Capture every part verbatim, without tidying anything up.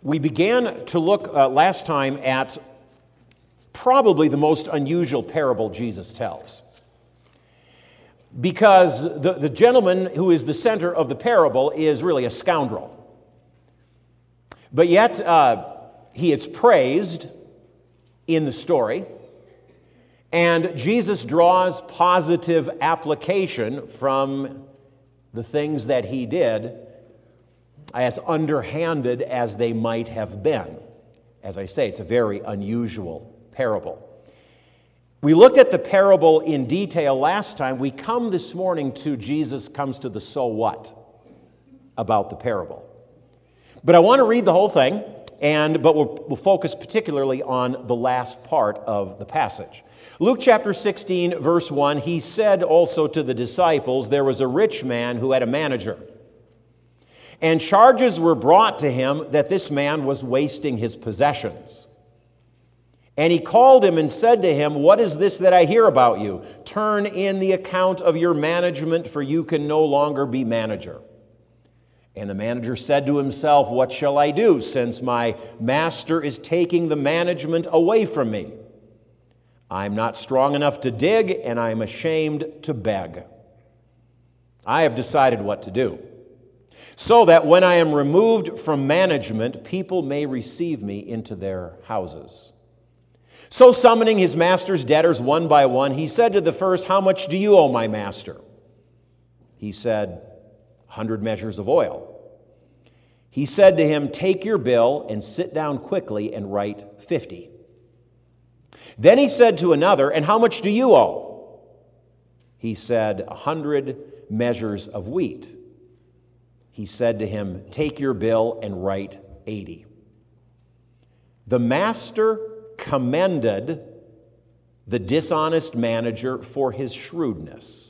We began to look uh, last time at probably the most unusual parable Jesus tells. Because the, the gentleman who is the center of the parable is really a scoundrel. But yet, uh, he is praised in the story, and Jesus draws positive application from the things that he did, as underhanded as they might have been. As I say, it's a very unusual parable. We looked at the parable in detail last time. We come this morning to Jesus comes to the so what about the parable. But I want to read the whole thing, and but we'll, we'll focus particularly on the last part of the passage. Luke chapter sixteen, verse one, he said also to the disciples, there was a rich man who had a manager. And charges were brought to him that this man was wasting his possessions. And he called him and said to him, what is this that I hear about you? Turn in the account of your management, for you can no longer be manager. And the manager said to himself, what shall I do, since my master is taking the management away from me? I'm not strong enough to dig, and I'm ashamed to beg. I have decided what to do, so that when I am removed from management, people may receive me into their houses. So summoning his master's debtors one by one, he said to the first, how much do you owe my master? He said, a hundred measures of oil. He said to him, take your bill and sit down quickly and write fifty. Then he said to another, and how much do you owe? He said, a hundred measures of wheat. He said to him, take your bill and write eighty. The master commended the dishonest manager for his shrewdness.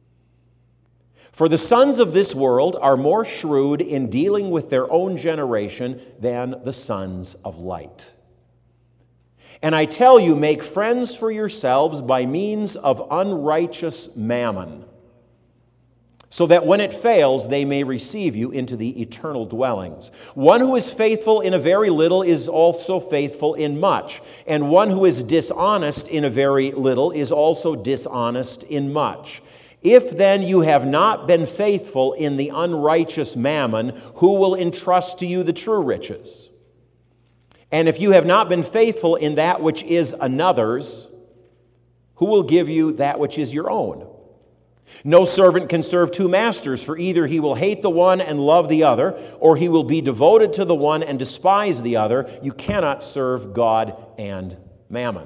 For the sons of this world are more shrewd in dealing with their own generation than the sons of light. And I tell you, make friends for yourselves by means of unrighteous mammon, so that when it fails, they may receive you into the eternal dwellings. One who is faithful in a very little is also faithful in much, and one who is dishonest in a very little is also dishonest in much. If then you have not been faithful in the unrighteous mammon, who will entrust to you the true riches? And if you have not been faithful in that which is another's, who will give you that which is your own? No servant can serve two masters, for either he will hate the one and love the other, or he will be devoted to the one and despise the other. You cannot serve God and mammon.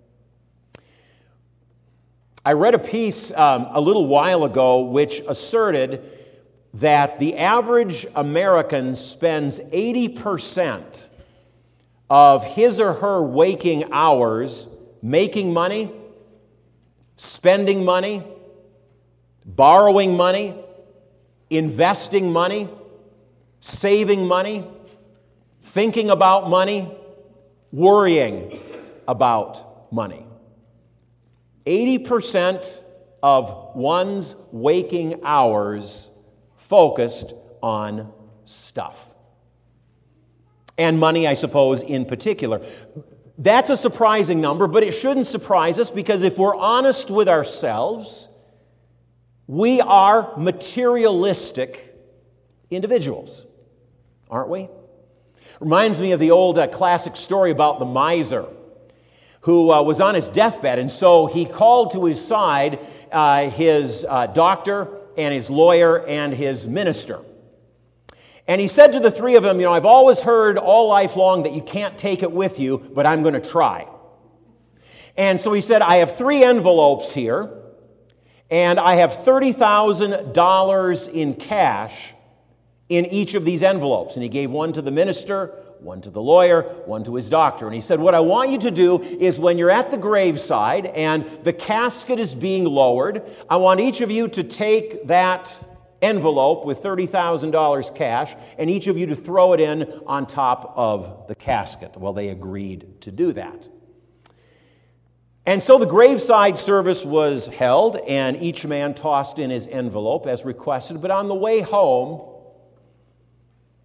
I read a piece um, a little while ago which asserted that the average American spends eighty percent of his or her waking hours making money, spending money, borrowing money, investing money, saving money, thinking about money, worrying about money. eighty percent of one's waking hours focused on stuff. And money, I suppose, in particular. That's a surprising number, but it shouldn't surprise us, because if we're honest with ourselves, we are materialistic individuals, aren't we? Reminds me of the old uh, classic story about the miser who uh, was on his deathbed, and so he called to his side uh, his uh, doctor and his lawyer and his minister. And he said to the three of them, you know, I've always heard all life long that you can't take it with you, but I'm going to try. And so he said, I have three envelopes here, and I have thirty thousand dollars in cash in each of these envelopes. And he gave one to the minister, one to the lawyer, one to his doctor. And he said, what I want you to do is when you're at the graveside and the casket is being lowered, I want each of you to take that envelope with thirty thousand dollars cash, and each of you to throw it in on top of the casket. Well, they agreed to do that. And so the graveside service was held, and each man tossed in his envelope as requested. But on the way home,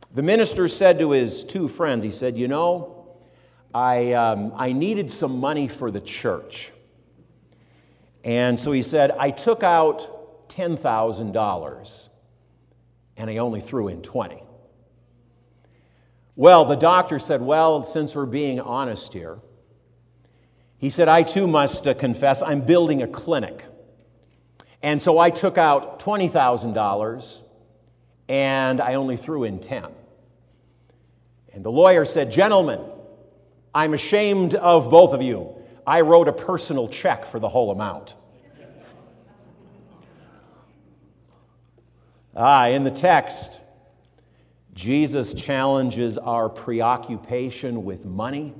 The minister said to his two friends, he said, you know, I, um, I needed some money for the church. And so he said, I took out ten thousand dollars, and I only threw in twenty. Well, the doctor said, well, since we're being honest here, he said, I too must uh, confess I'm building a clinic. And so I took out twenty thousand dollars, and I only threw in ten. And the lawyer said, gentlemen, I'm ashamed of both of you. I wrote a personal check for the whole amount. Ah, in the text, Jesus challenges our preoccupation with money,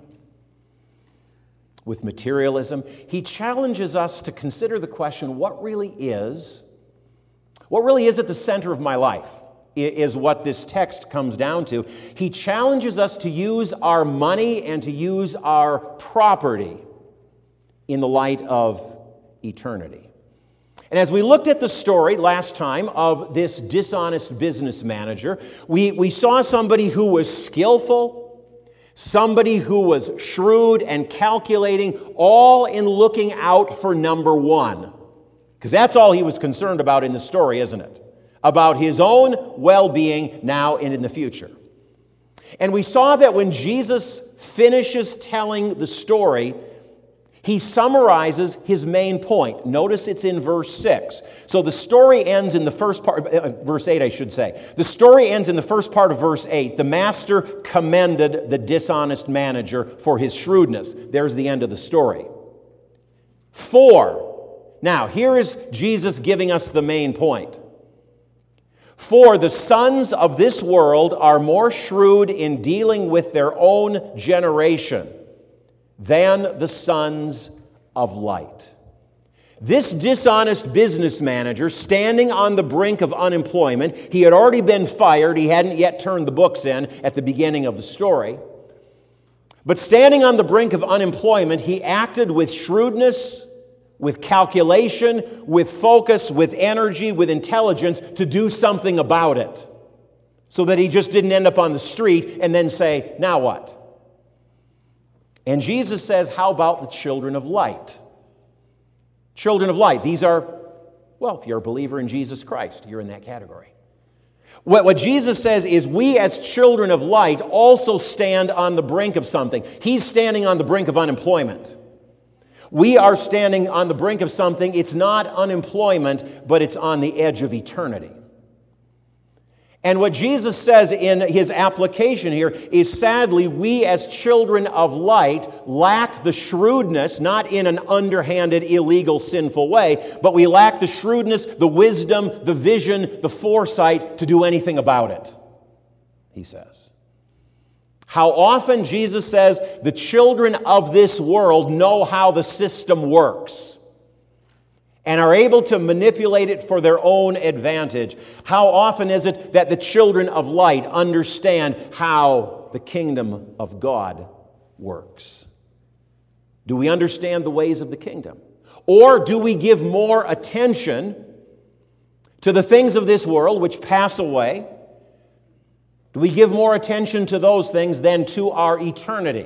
with materialism. He challenges us to consider the question, what really is, what really is at the center of my life, is what this text comes down to. He challenges us to use our money and to use our property in the light of eternity. And as we looked at the story last time of this dishonest business manager, we, we saw somebody who was skillful, somebody who was shrewd and calculating, all in looking out for number one. Because that's all he was concerned about in the story, isn't it? About his own well-being now and in the future. And we saw that when Jesus finishes telling the story, he summarizes his main point. Notice it's in verse six. So the story ends in the first part, uh, verse eight, I should say. The story ends in the first part of verse eight. The master commended the dishonest manager for his shrewdness. There's the end of the story. For, now here is Jesus giving us the main point. For the sons of this world are more shrewd in dealing with their own generation than the sons of light. This dishonest business manager, standing on the brink of unemployment, he had already been fired, he hadn't yet turned the books in at the beginning of the story. But standing on the brink of unemployment, he acted with shrewdness, with calculation, with focus, with energy, with intelligence to do something about it. So that he just didn't end up on the street and then say, now what? And Jesus says, how about the children of light? Children of light, these are, well, if you're a believer in Jesus Christ, you're in that category. What, what Jesus says is we as children of light also stand on the brink of something. He's standing on the brink of unemployment. We are standing on the brink of something. It's not unemployment, but it's on the edge of eternity. And what Jesus says in his application here is, sadly, we as children of light lack the shrewdness, not in an underhanded, illegal, sinful way, but we lack the shrewdness, the wisdom, the vision, the foresight to do anything about it, he says. How often, Jesus says, the children of this world know how the system works and are able to manipulate it for their own advantage. How often is it that the children of light understand how the kingdom of God works? Do we understand the ways of the kingdom? Or do we give more attention to the things of this world which pass away? Do we give more attention to those things than to our eternity,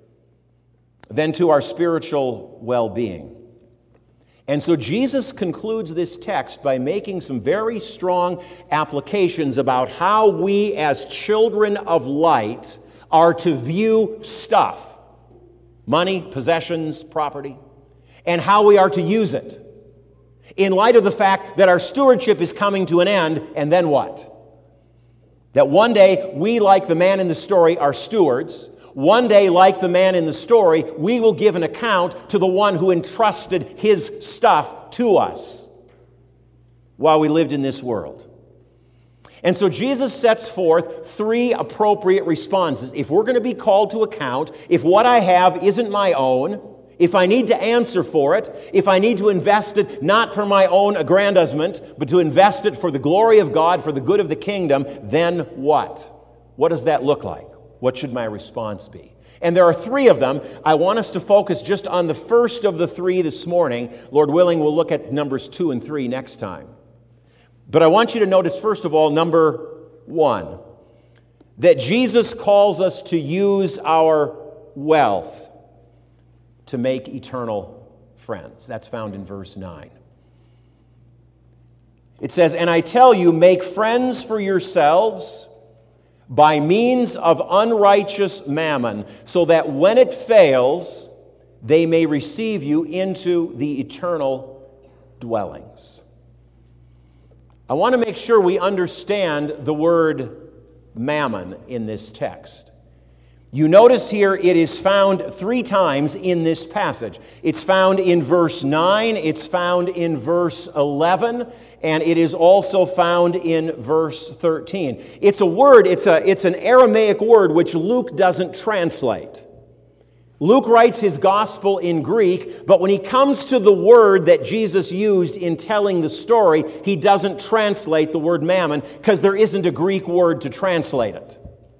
than to our spiritual well-being? And so Jesus concludes this text by making some very strong applications about how we as children of light are to view stuff, money, possessions, property, and how we are to use it in light of the fact that our stewardship is coming to an end, and then what? That one day, we, like the man in the story, are stewards. One day, like the man in the story, we will give an account to the one who entrusted his stuff to us while we lived in this world. And so Jesus sets forth three appropriate responses. If we're going to be called to account, if what I have isn't my own, if I need to answer for it, if I need to invest it not for my own aggrandizement, but to invest it for the glory of God, for the good of the kingdom, then what? What does that look like? What should my response be? And there are three of them. I want us to focus just on the first of the three this morning. Lord willing, we'll look at numbers two and three next time. But I want you to notice, first of all, number one, that Jesus calls us to use our wealth to make eternal friends. That's found in verse nine. It says, "And I tell you, make friends for yourselves by means of unrighteous mammon, so that when it fails, they may receive you into the eternal dwellings." I want to make sure we understand the word mammon in this text. You notice here it is found three times in this passage. It's found in verse nine, it's found in verse eleven, and it is also found in verse thirteen. It's a word, it's, a, it's an Aramaic word which Luke doesn't translate. Luke writes his gospel in Greek, but when he comes to the word that Jesus used in telling the story, he doesn't translate the word mammon because there isn't a Greek word to translate it.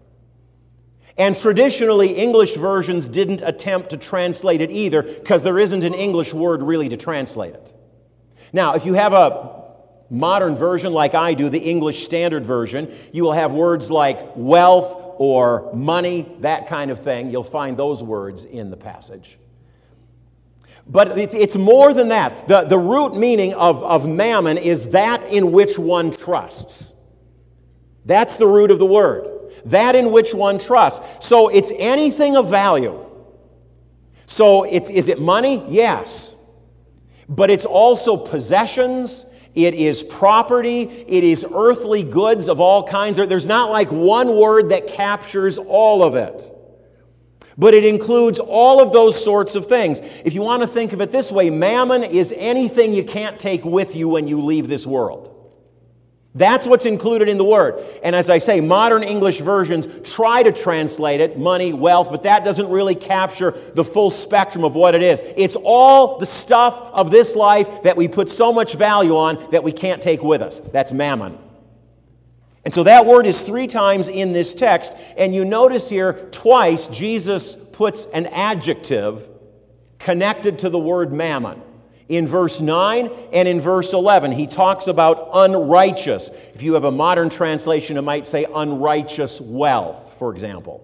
And traditionally, English versions didn't attempt to translate it either because there isn't an English word really to translate it. Now, if you have a modern version like I do, the English Standard Version, you will have words like wealth or money, that kind of thing. You'll find those words in the passage. But it's, it's more than that. The, the root meaning of, of mammon is that in which one trusts. That's the root of the word. That in which one trusts. So it's anything of value. So it's, is it money? Yes. But it's also possessions. It is property. It is earthly goods of all kinds. There's not like one word that captures all of it. But it includes all of those sorts of things. If you want to think of it this way, mammon is anything you can't take with you when you leave this world. That's what's included in the word. And as I say, modern English versions try to translate it, money, wealth, but that doesn't really capture the full spectrum of what it is. It's all the stuff of this life that we put so much value on that we can't take with us. That's mammon. And so that word is three times in this text, and you notice here twice Jesus puts an adjective connected to the word mammon. In verse nine and in verse eleven, he talks about unrighteous. If you have a modern translation, it might say unrighteous wealth, for example.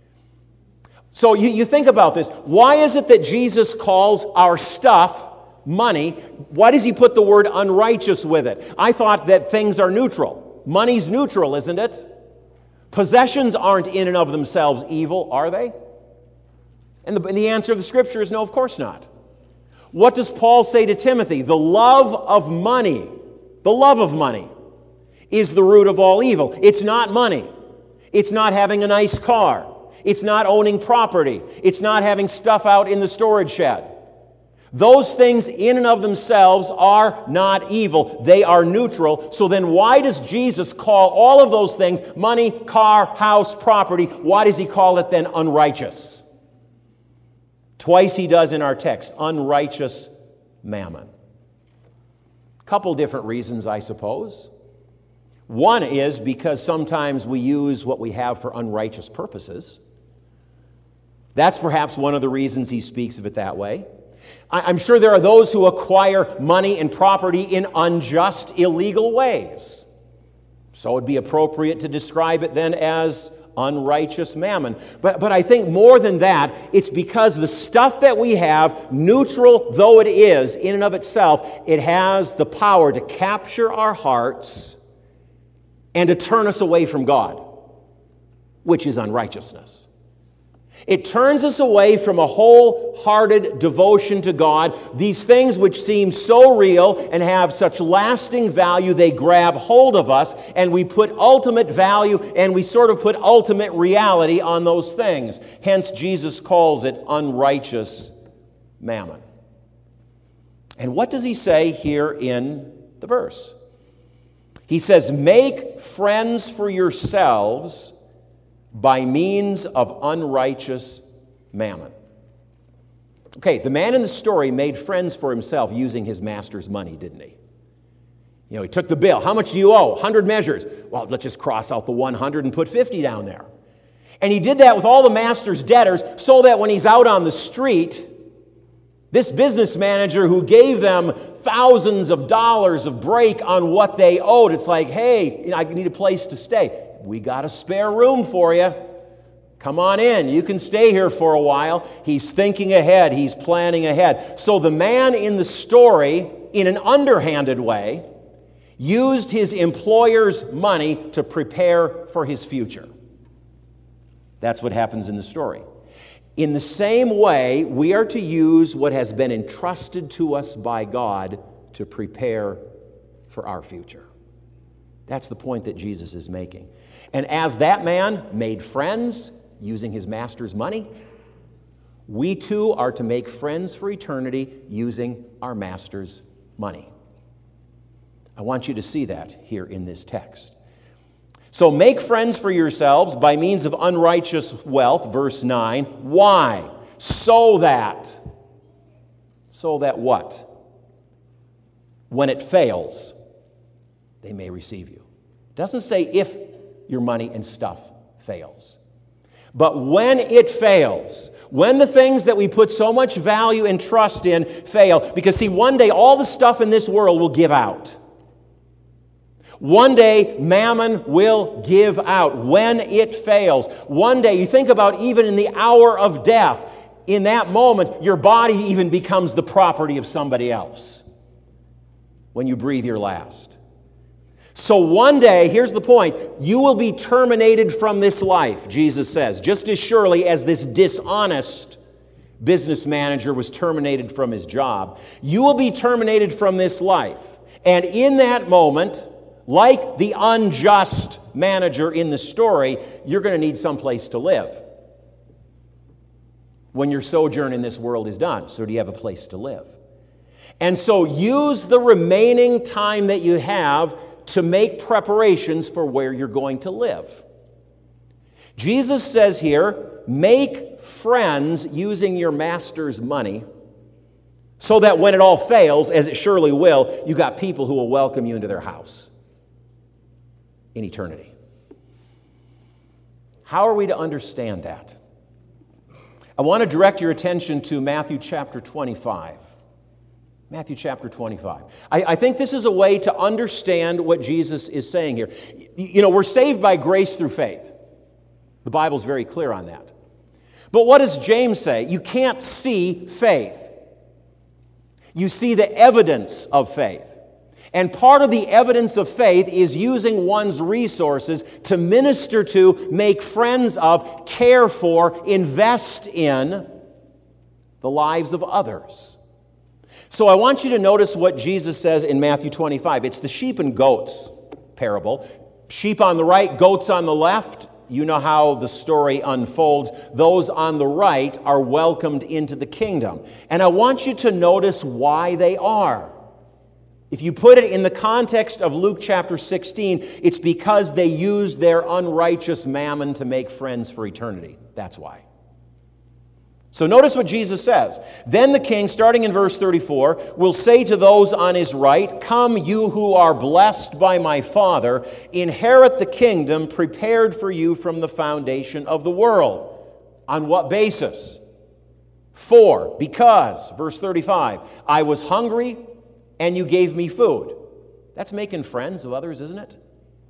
So you, you think about this. Why is it that Jesus calls our stuff money? Why does he put the word unrighteous with it? I thought that things are neutral. Money's neutral, isn't it? Possessions aren't in and of themselves evil, are they? And the, and the answer of the Scripture is no, of course not. What does Paul say to Timothy? The love of money, the love of money is the root of all evil. It's not money. It's not having a nice car. It's not owning property. It's not having stuff out in the storage shed. Those things in and of themselves are not evil. They are neutral. So then why does Jesus call all of those things, money, car, house, property, why does he call it then unrighteous? Twice he does in our text, unrighteous mammon. A couple different reasons, I suppose. One is because sometimes we use what we have for unrighteous purposes. That's perhaps one of the reasons he speaks of it that way. I'm sure there are those who acquire money and property in unjust, illegal ways. So it would be appropriate to describe it then as unrighteous mammon. But, but I think more than that, it's because the stuff that we have, neutral though it is in and of itself, it has the power to capture our hearts and to turn us away from God, which is unrighteousness. It turns us away from a wholehearted devotion to God. These things which seem so real and have such lasting value, they grab hold of us, and we put ultimate value and we sort of put ultimate reality on those things. Hence, Jesus calls it unrighteous mammon. And what does he say here in the verse? He says, "Make friends for yourselves by means of unrighteous mammon." Okay, the man in the story made friends for himself using his master's money, didn't he? You know, he took the bill. How much do you owe? one hundred measures. Well, let's just cross out the one hundred and put fifty down there. And he did that with all the master's debtors so that when he's out on the street, this business manager who gave them thousands of dollars of break on what they owed, it's like, hey, you know, I need a place to stay. we got a spare room for you. Come on in. You can stay here for a while. He's thinking ahead. He's planning ahead. So the man in the story, in an underhanded way, used his employer's money to prepare for his future. That's what happens in the story. In the same way, we are to use what has been entrusted to us by God to prepare for our future. That's the point that Jesus is making. And as that man made friends using his master's money, we too are to make friends for eternity using our master's money. I want you to see that here in this text. So make friends for yourselves by means of unrighteous wealth, verse nine. Why? So that. So that what? When it fails, they may receive you. It doesn't say if your money and stuff fails. But when it fails, when the things that we put so much value and trust in fail, because see, one day all the stuff in this world will give out. One day, mammon will give out when it fails. One day, you think about even in the hour of death, in that moment, your body even becomes the property of somebody else when you breathe your last. So one day, here's the point, you will be terminated from this life, Jesus says, just as surely as this dishonest business manager was terminated from his job. You will be terminated from this life. And in that moment, like the unjust manager in the story, you're going to need someplace to live when your sojourn in this world is done. So do you have a place to live? And so use the remaining time that you have to make preparations for where you're going to live. Jesus says here, make friends using your master's money so that when it all fails, as it surely will, you got people who will welcome you into their house in eternity. How are we to understand that? I want to direct your attention to Matthew chapter twenty-five. Matthew chapter twenty-five. I, I think this is a way to understand what Jesus is saying here. You know, we're saved by grace through faith. The Bible's very clear on that. But what does James say? You can't see faith. You see the evidence of faith. And part of the evidence of faith is using one's resources to minister to, make friends of, care for, invest in the lives of others. So I want you to notice what Jesus says in Matthew twenty-five. It's the sheep and goats parable. Sheep on the right, goats on the left. You know how the story unfolds. Those on the right are welcomed into the kingdom. And I want you to notice why they are. If you put it in the context of Luke chapter sixteen, it's because they used their unrighteous mammon to make friends for eternity. That's why. So notice what Jesus says. Then the king, starting in verse thirty-four, will say to those on his right, "Come, you who are blessed by my Father, inherit the kingdom prepared for you from the foundation of the world." On what basis? For, because, verse thirty-five, "I was hungry, and you gave me food." That's making friends of others, isn't it?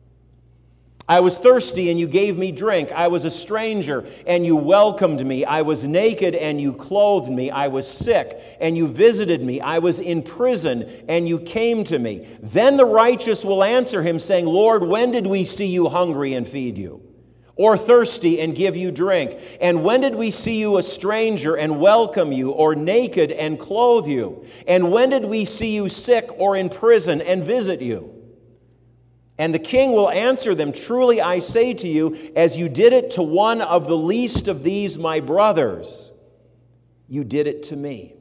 "I was thirsty, and you gave me drink. I was a stranger, and you welcomed me. I was naked, and you clothed me. I was sick, and you visited me. I was in prison, and you came to me." Then the righteous will answer him, saying, "Lord, when did we see you hungry and feed you? Or thirsty and give you drink? And when did we see you a stranger and welcome you, or naked and clothe you? And when did we see you sick or in prison and visit you?" And the king will answer them, "Truly I say to you, as you did it to one of the least of these my brothers, you did it to me."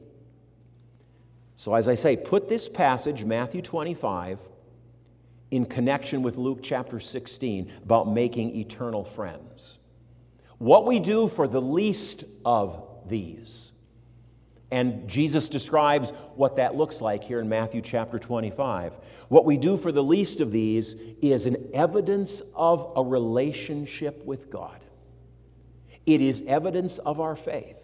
So as I say, put this passage, Matthew twenty-five, in connection with Luke chapter sixteen about making eternal friends. What we do for the least of these. And Jesus describes what that looks like here in Matthew chapter twenty-five. What we do for the least of these is an evidence of a relationship with God. It is evidence of our faith.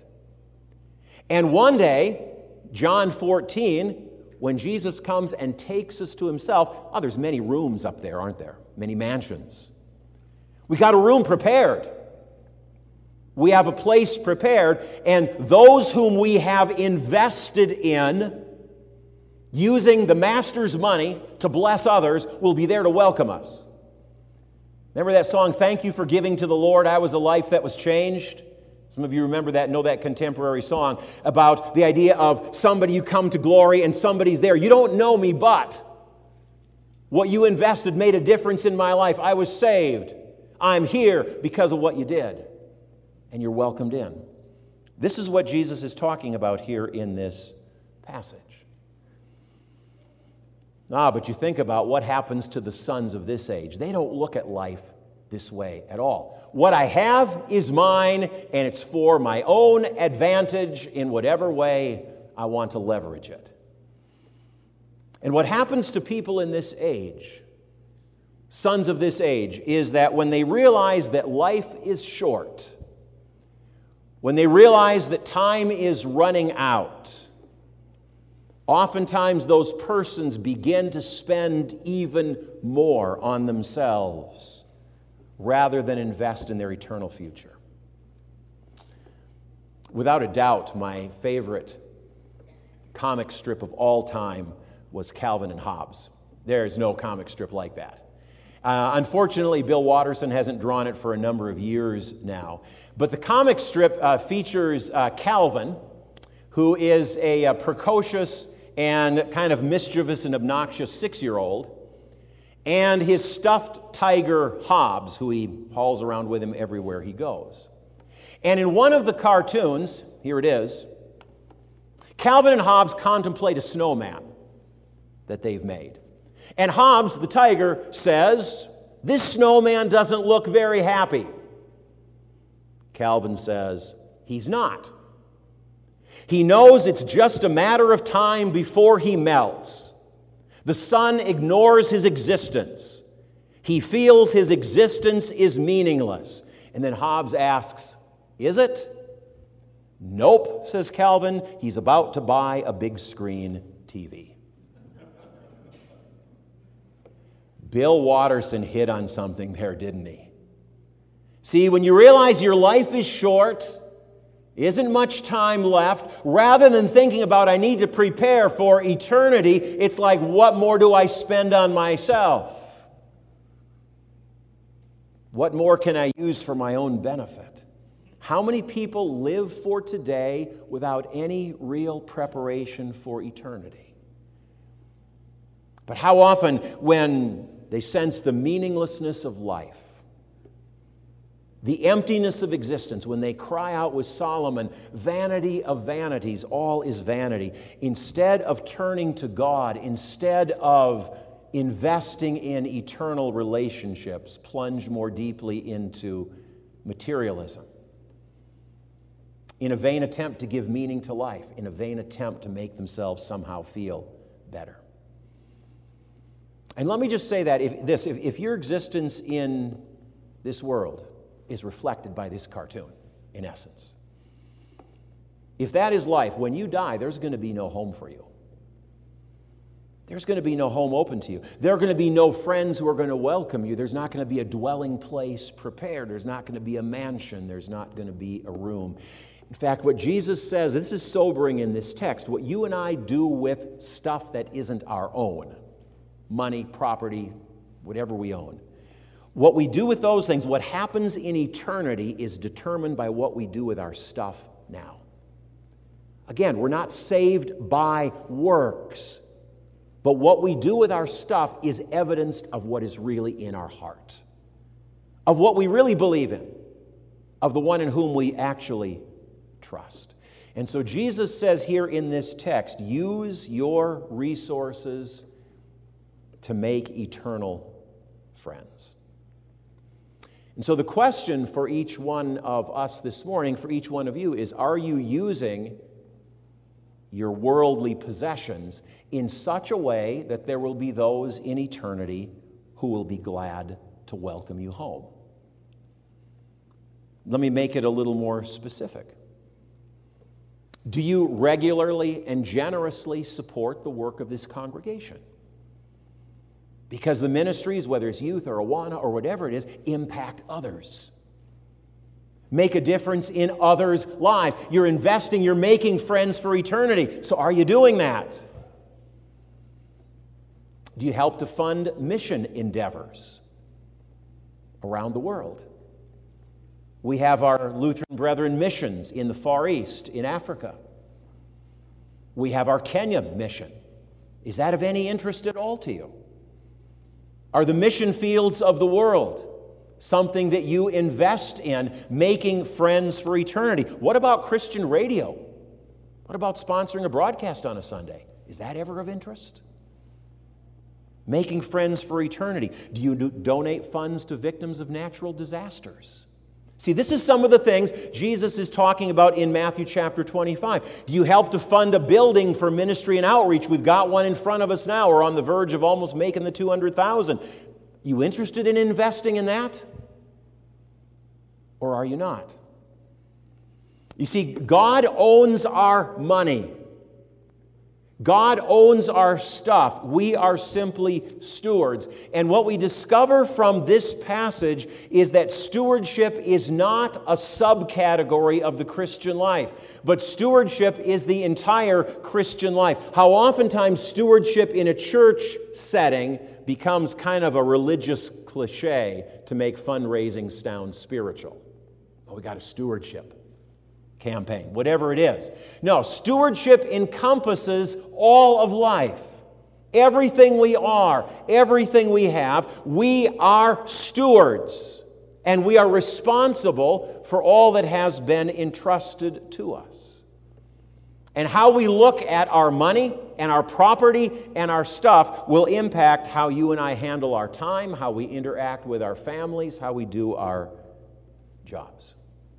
And one day, John fourteen, when Jesus comes and takes us to himself, oh, there's many rooms up there, aren't there? Many mansions. We got a room prepared. We have a place prepared, and those whom we have invested in, using the Master's money to bless others, will be there to welcome us. Remember that song, "Thank You for Giving to the Lord, I Was a Life That Was Changed"? Some of you remember that, know that contemporary song about the idea of somebody, you come to glory and somebody's there. You don't know me, but what you invested made a difference in my life. I was saved. I'm here because of what you did. And you're welcomed in. This is what Jesus is talking about here in this passage. Ah, but you think about what happens to the sons of this age. They don't look at life this way at all. What I have is mine, and it's for my own advantage in whatever way I want to leverage it. And what happens to people in this age, sons of this age, is that when they realize that life is short, when they realize that time is running out, oftentimes those persons begin to spend even more on themselves rather than invest in their eternal future. Without a doubt, my favorite comic strip of all time was Calvin and Hobbes. There is no comic strip like that. Uh, unfortunately, Bill Watterson hasn't drawn it for a number of years now. But the comic strip uh, features uh, Calvin, who is a, a precocious and kind of mischievous and obnoxious six-year-old, and his stuffed tiger Hobbes, who he hauls around with him everywhere he goes. And in one of the cartoons, here it is, Calvin and Hobbes contemplate a snowman that they've made. And Hobbes, the tiger, says, "This snowman doesn't look very happy." Calvin says, "He's not. He knows it's just a matter of time before he melts. The sun ignores his existence. He feels his existence is meaningless." And then Hobbes asks, "Is it?" "Nope," says Calvin. He's about to buy a big screen T V. Bill Watterson hit on something there, didn't he? See, when you realize your life is short, isn't much time left, rather than thinking about, I need to prepare for eternity, it's like, what more do I spend on myself? What more can I use for my own benefit? How many people live for today without any real preparation for eternity? But how often, when they sense the meaninglessness of life, the emptiness of existence, when they cry out with Solomon, "Vanity of vanities, all is vanity," instead of turning to God, instead of investing in eternal relationships, plunge more deeply into materialism, in a vain attempt to give meaning to life, in a vain attempt to make themselves somehow feel better. And let me just say that if this, if, if your existence in this world is reflected by this cartoon, in essence, if that is life, when you die, there's going to be no home for you. There's going to be no home open to you. There are going to be no friends who are going to welcome you. There's not going to be a dwelling place prepared. There's not going to be a mansion. There's not going to be a room. In fact, what Jesus says, this is sobering in this text, what you and I do with stuff that isn't our own, money, property, whatever we own, what we do with those things, what happens in eternity, is determined by what we do with our stuff now. Again, we're not saved by works, but what we do with our stuff is evidenced of what is really in our heart, of what we really believe in, of the one in whom we actually trust. And so Jesus says here in this text, use your resources to make eternal friends. And so the question for each one of us this morning, for each one of you, is, are you using your worldly possessions in such a way that there will be those in eternity who will be glad to welcome you home? Let me make it a little more specific. Do you regularly and generously support the work of this congregation? Because the ministries, whether it's youth or Awana or whatever it is, impact others. Make a difference in others' lives. You're investing, you're making friends for eternity. So are you doing that? Do you help to fund mission endeavors around the world? We have our Lutheran Brethren missions in the Far East, in Africa. We have our Kenya mission. Is that of any interest at all to you? Are the mission fields of the world something that you invest in, making friends for eternity? What about Christian radio? What about sponsoring a broadcast on a Sunday? Is that ever of interest? Making friends for eternity. Do you do, donate funds to victims of natural disasters? See, this is some of the things Jesus is talking about in Matthew chapter twenty-five. Do you help to fund a building for ministry and outreach? We've got one in front of us now. We're on the verge of almost making the two hundred thousand. You interested in investing in that? Or are you not? You see, God owns our money. God owns our stuff. We are simply stewards. And what we discover from this passage is that stewardship is not a subcategory of the Christian life, but stewardship is the entire Christian life. How oftentimes stewardship in a church setting becomes kind of a religious cliche to make fundraising sound spiritual. Oh, we got a stewardship campaign, whatever it is. No, stewardship encompasses all of life. Everything we are, everything we have, we are stewards, and we are responsible for all that has been entrusted to us. And how we look at our money and our property and our stuff will impact how you and I handle our time, how we interact with our families, how we do our jobs.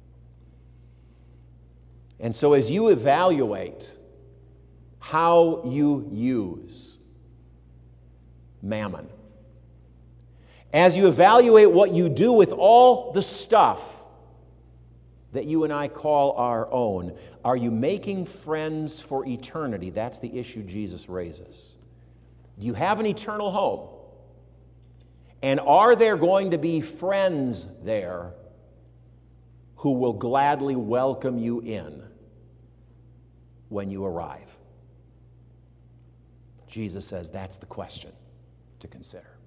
And so as you evaluate how you use mammon, as you evaluate what you do with all the stuff that you and I call our own, are you making friends for eternity? That's the issue Jesus raises. Do you have an eternal home? And are there going to be friends there who will gladly welcome you in when you arrive? Jesus says that's the question to consider.